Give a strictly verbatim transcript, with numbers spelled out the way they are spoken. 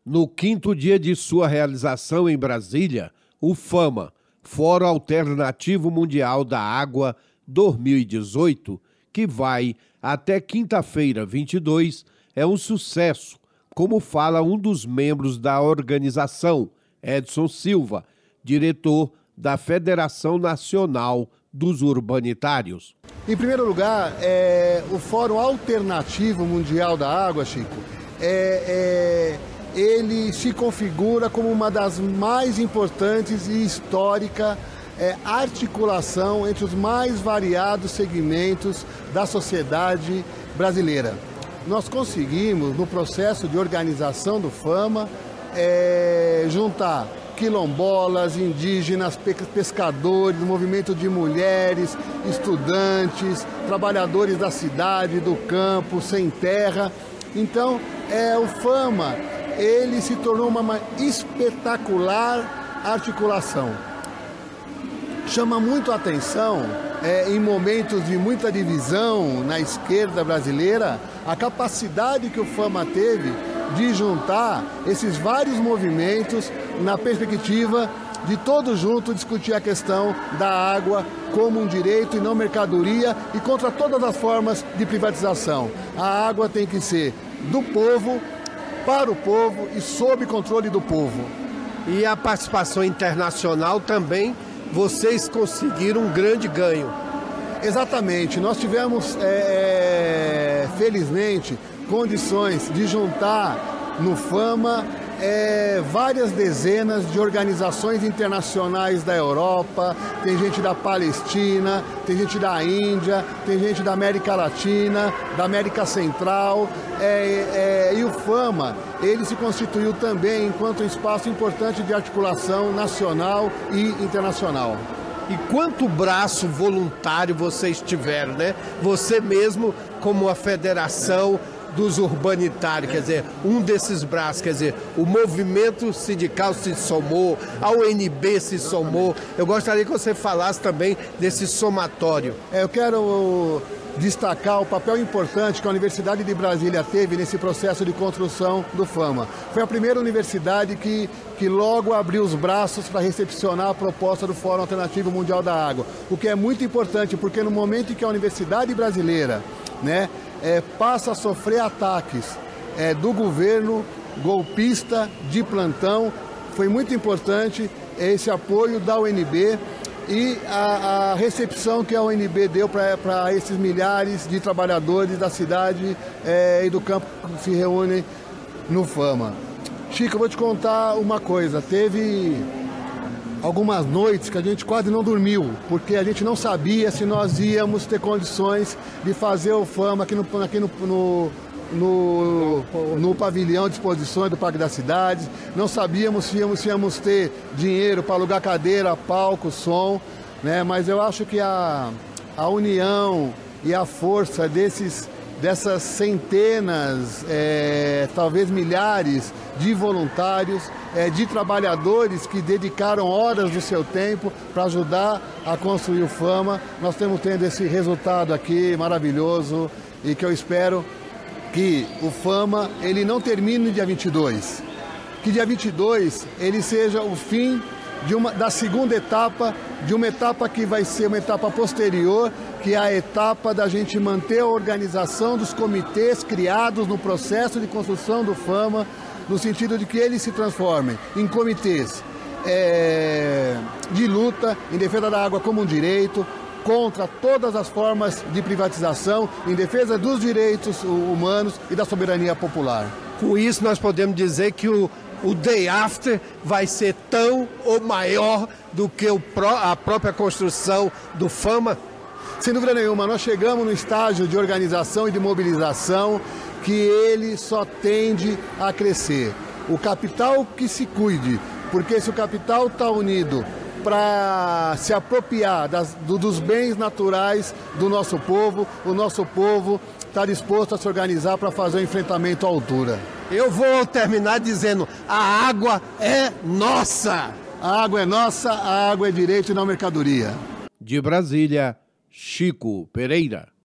No quinto dia de sua realização em Brasília, o FAMA, Fórum Alternativo Mundial da Água dois mil e dezoito, que vai até quinta-feira, vinte e dois, é um sucesso, como fala um dos membros da organização, Edson Silva, diretor da Federação Nacional dos Urbanitários. Em primeiro lugar, é, o Fórum Alternativo Mundial da Água, Chico, é, é, ele se configura como uma das mais importantes e histórica é, articulação entre os mais variados segmentos da sociedade brasileira. Nós conseguimos, no processo de organização do FAMA, é, juntar quilombolas, indígenas, pescadores, movimento de mulheres, estudantes, trabalhadores da cidade, do campo, sem terra. Então, é, o FAMA, ele se tornou uma, uma espetacular articulação. Chama muito a atenção, é, em momentos de muita divisão na esquerda brasileira, a capacidade que o FAMA teve de juntar esses vários movimentos na perspectiva de todos juntos discutir a questão da água como um direito e não mercadoria e contra todas as formas de privatização. A água tem que ser do povo, para o povo e sob controle do povo. E a participação internacional também, vocês conseguiram um grande ganho. Exatamente, nós tivemos, é, felizmente, condições de juntar no FAMA é, várias dezenas de organizações internacionais da Europa, tem gente da Palestina, tem gente da Índia, tem gente da América Latina, da América Central, é, é, e o FAMA, ele se constituiu também enquanto um espaço importante de articulação nacional e internacional. E quanto braço voluntário vocês tiveram, né? Você mesmo, como a Federação dos Urbanitários, quer dizer, um desses braços, quer dizer, o movimento sindical se somou, a U N B se somou. Eu gostaria que você falasse também desse somatório. É, eu quero destacar o papel importante que a Universidade de Brasília teve nesse processo de construção do FAMA. Foi a primeira universidade que, que logo abriu os braços para recepcionar a proposta do Fórum Alternativo Mundial da Água, o que é muito importante, porque no momento em que a Universidade Brasileira, né, é, passa a sofrer ataques é, do governo golpista de plantão, foi muito importante esse apoio da U N B e a, a recepção que a U N B deu para esses milhares de trabalhadores da cidade é, e do campo que se reúnem no FAMA. Chico, eu vou te contar uma coisa, teve algumas noites que a gente quase não dormiu, porque a gente não sabia se nós íamos ter condições de fazer o FAMA aqui no, aqui no, no No, no pavilhão de exposições do Parque das Cidades, não sabíamos se íamos, se íamos ter dinheiro para alugar cadeira, palco, som, né? Mas eu acho que a, a união e a força desses, dessas centenas, é, talvez milhares de voluntários, é, de trabalhadores que dedicaram horas do seu tempo para ajudar a construir o FAMA, nós estamos tendo esse resultado aqui maravilhoso e que eu espero que o FAMA ele não termine no dia vinte e dois, que dia vinte e dois ele seja o fim de uma, da segunda etapa, de uma etapa que vai ser uma etapa posterior, que é a etapa da gente manter a organização dos comitês criados no processo de construção do FAMA, no sentido de que eles se transformem em comitês é, de luta em defesa da água como um direito, contra todas as formas de privatização, em defesa dos direitos humanos e da soberania popular. Com isso, nós podemos dizer que o, o Day After vai ser tão ou maior do que o, a própria construção do FAMA? Sem dúvida nenhuma, nós chegamos no estágio de organização e de mobilização que ele só tende a crescer. O capital que se cuide, porque se o capital está unido para se apropriar das, do, dos bens naturais do nosso povo, o nosso povo está disposto a se organizar para fazer o enfrentamento à altura. Eu vou terminar dizendo, a água é nossa! A água é nossa, a água é direito e não mercadoria. De Brasília, Chico Pereira.